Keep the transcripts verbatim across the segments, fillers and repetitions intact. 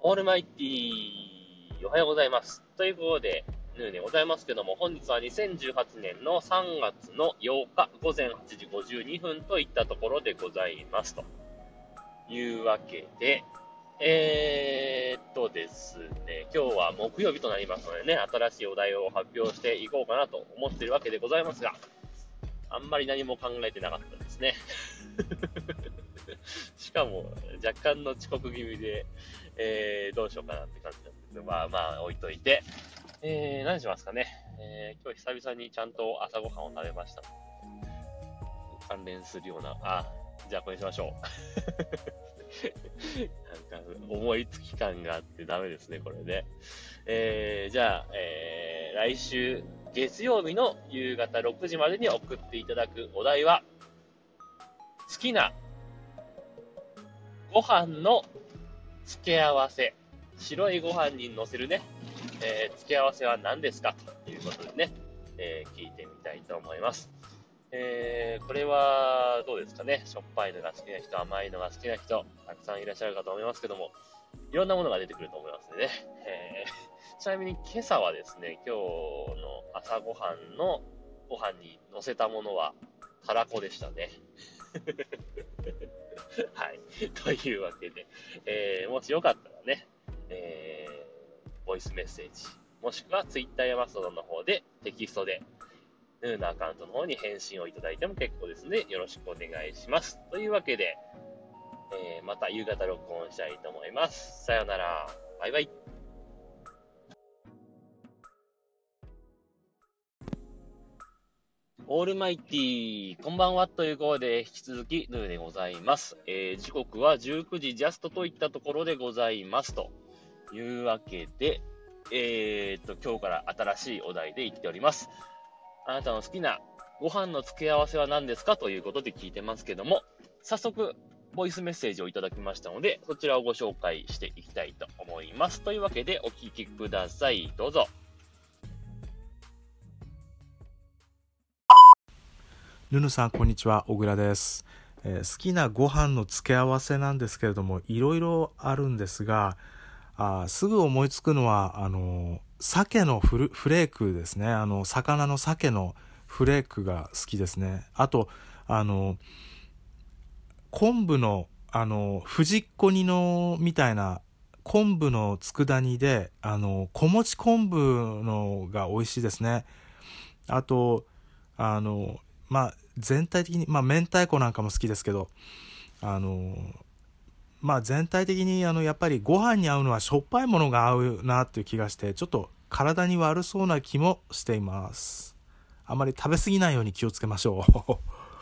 オールマイティー、おはようございます。ということで、ヌーでございますけども、本日はにせんじゅうはちねんのさんがつのようか午前はちじごじゅうにふんといったところでございます。というわけで、えーっとですね、今日は木曜日となりますのでね、新しいお題を発表していこうかなと思っているわけでございますが、あんまり何も考えてなかったですね。しかも、若干の遅刻気味で、えー、どうしようかなって感じなんですけど、まあまあ置いといて、えー、何しますかね。えー、今日久々にちゃんと朝ごはんを食べました。関連するような、あ、じゃあこれにしましょう。なんか、思いつき感があってダメですね、これね。えー、じゃあ、えー、来週月曜日の夕方ろくじまでに送っていただくお題は、好きなご飯の付け合わせ。白いご飯に乗せるね、えー、付け合わせは何ですかということでね、えー、聞いてみたいと思います。えー、これはどうですかね。しょっぱいのが好きな人、甘いのが好きな人、たくさんいらっしゃるかと思いますけども、いろんなものが出てくると思いますのでね。えー、ちなみに今朝はですね、今日の朝ごはんのご飯に乗せたものはたらこでしたね。はい。というわけで、えー、もしよかったらね、えー、ボイスメッセージ、もしくは Twitter やマストドンの方でテキストで、ヌーのアカウントの方に返信をいただいても結構ですね。よろしくお願いします。というわけで、えー、また夕方録音したいと思います。さようなら。バイバイ。オールマイティー、こんばんはということで、引き続きヌーでございます。えー、時刻はじゅうくじジャストといったところでございます。というわけで、えーと、今日から新しいお題で言っております。あなたの好きなご飯の付け合わせは何ですかということで聞いてますけども、早速、ボイスメッセージをいただきましたので、そちらをご紹介していきたいと思います。というわけで、お聞きください。どうぞ。 ヌヌさん、こんにちは。小倉です、えー、好きなご飯の付け合わせなんですけれども、いろいろあるんですが、あすぐ思いつくのは、あの、鮭のフルフレークですね。あの、魚の鮭のフレークが好きですね。あと、あの、昆布の、あの、藤子煮のみたいな、昆布の佃煮で、あの、小餅昆布のが美味しいですね。あと、あの、まあ、全体的に、まあ、明太子なんかも好きですけど、あの、まあ、全体的に、あの、やっぱりご飯に合うのはしょっぱいものが合うなっていう気がして、ちょっと体に悪そうな気もしています。あまり食べ過ぎないように気をつけましょう。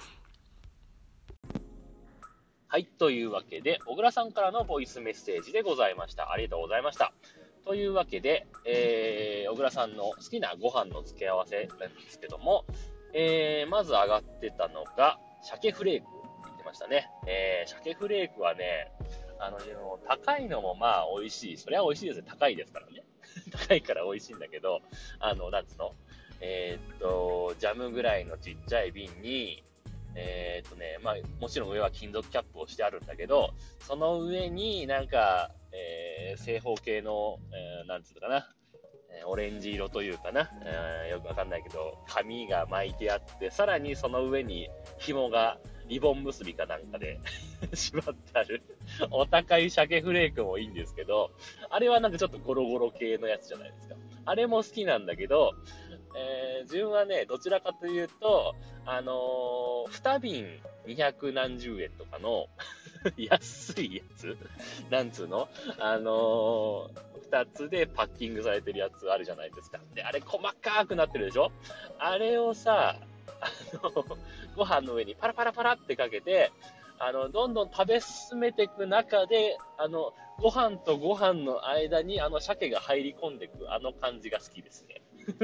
はい。というわけで、小倉さんからのボイスメッセージでございました。ありがとうございました。というわけで、えー、小倉さんの好きなご飯の付け合わせなんですけども、えー、まず上がってたのが、鮭フレークって言ってましたね。えー、鮭フレークはね、あの、高いのもまあ美味しい。それは美味しいですよ。高いですからね。高いから美味しいんだけど、あの、なんつうのえー、っと、ジャムぐらいのちっちゃい瓶に、えー、っとね、まあ、もちろん上は金属キャップをしてあるんだけど、その上になんか、えー、正方形の、えー、なんつうのかな、オレンジ色というかな、えー、よくわかんないけど、紙が巻いてあって、さらにその上に紐がリボン結びかなんかで縛ってあるお高い鮭フレークもいいんですけど、あれはなんかちょっとゴロゴロ系のやつじゃないですか。あれも好きなんだけど、えー、自分はね、どちらかというと、あのー、に瓶にひゃくなんじゅうえんとかの安いやつなんつうのあのー、二つでパッキングされてるやつあるじゃないですか。で、あれ細かくなってるでしょあれをさ、あの、ご飯の上にパラパラパラってかけて、あの、どんどん食べ進めていく中で、あの、ご飯とご飯の間にあの鮭が入り込んでいく、あの感じが好きですね。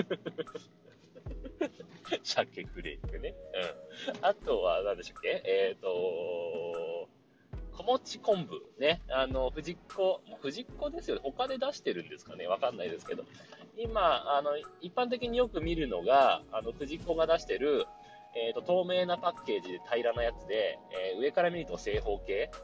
鮭フレークね。うん。あとは、何でしたっけえっ、ー、と、小餅昆布ね。あの、藤子、藤子ですよね。他で出してるんですかねわかんないですけど。今、あの、一般的によく見るのが、あの、藤子が出してる、えっ、ー、と、透明なパッケージで平らなやつで、えー、上から見ると正方形。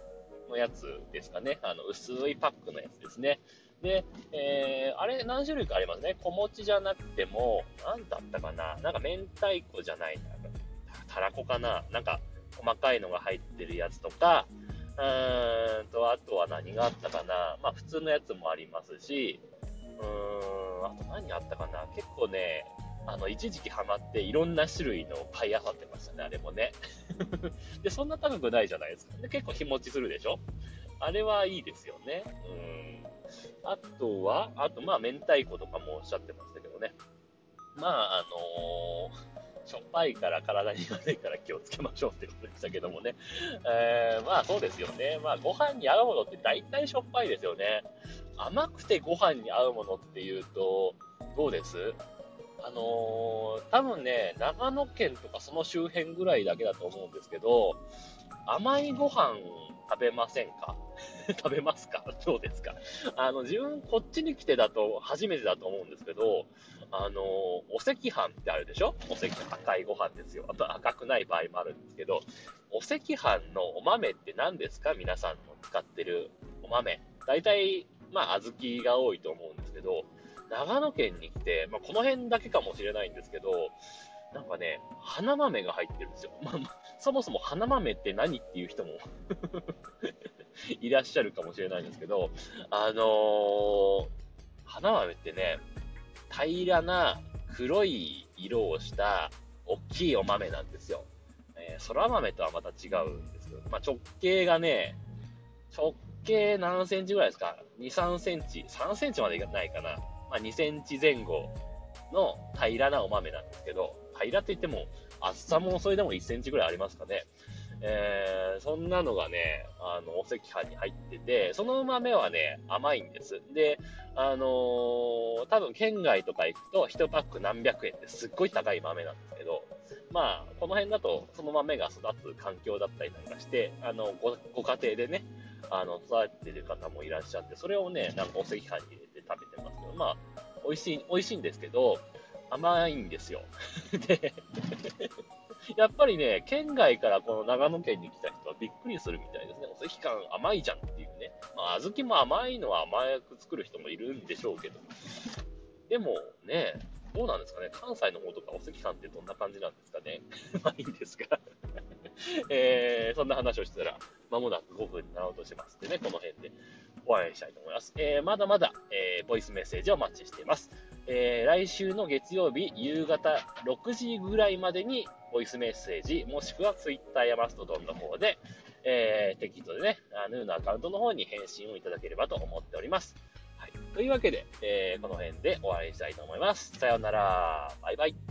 のやつですかね。あの、薄いパックのやつですね。で、えー、あれ何種類かありますね。小餅じゃなくても、なんだったかな。なんか明太子じゃないな。たらこかな。なんか細かいのが入ってるやつとか、うーんと、あとは何があったかな。まあ普通のやつもありますし、うーん、あと何あったかな。結構ね、あの、一時期ハマっていろんな種類の買い漁ってましたね、あれもね。で、そんな高くないじゃないですか。で、結構日持ちするでしょ。あれはいいですよね。うん。あとは、あと、まあ、明太子とかもおっしゃってましたけどね。まあ、あのー、しょっぱいから体に悪いから気をつけましょうってことでしたけどもね。えー、まあそうですよね。まあご飯に合うものって大体しょっぱいですよね。甘くてご飯に合うものっていうと、どうです？あのー、多分ね、長野県とかその周辺ぐらいだけだと思うんですけど、甘いご飯食べませんか？食べますか？どうですか？あの、自分こっちに来てだと初めてだと思うんですけど、あのー、お赤飯ってあるでしょ？お赤飯、赤いご飯ですよ。あと赤くない場合もあるんですけど、お赤飯のお豆って何ですか？皆さんの使ってるお豆。大体、まあ、小豆が多いと思うんですけど、長野県に来て、まあ、この辺だけかもしれないんですけど、なんかね、花豆が入ってるんですよ。まあ、そもそも花豆って何っていう人もいらっしゃるかもしれないんですけど、あのー、花豆ってね、平らな黒い色をした大きいお豆なんですよ。えー、空豆とはまた違うんですけど、まあ、直径がね、直径何センチぐらいですか？ に、さんセンチ、さんセンチまでいかないかな。まあ、にセンチ前後の平らなお豆なんですけど、平らって言っても、厚さもそれでもいっセンチぐらいありますかね。えー、そんなのがね、あの、お赤飯に入ってて、その豆はね、甘いんです。で、あのー、多分県外とか行くと、いちパック何百円ってすっごい高い豆なんですけど、まあ、この辺だと、その豆が育つ環境だったりなんかして、あの、ご、ご家庭でね、あの、育ててる方もいらっしゃって、それをね、なんかお赤飯に入れて食べてますけど、まあ、美味しい、美味しいんですけど、甘いんですよ。で、やっぱりね、県外からこの長野県に来た人はびっくりするみたいですね。お赤飯甘いじゃんっていうね。まあ、小豆も甘いのは甘く作る人もいるんでしょうけど。でもね、どうなんですかね。関西の方とかお赤飯ってどんな感じなんですかね。まあいいんですが。えー、そんな話をしてたら、まもなくごふんになろうとしますんでね、この辺でお会いしたいと思います。えー、まだまだ、えー、ボイスメッセージをお待ちしています。えー、来週の月曜日夕方ろくじぐらいまでにボイスメッセージ、もしくは Twitter やマストドンの方で、えー、テキストでね、ヌーのアカウントの方に返信をいただければと思っております。はい。というわけで、えー、この辺で終わりにしたいと思います。さようなら。バイバイ。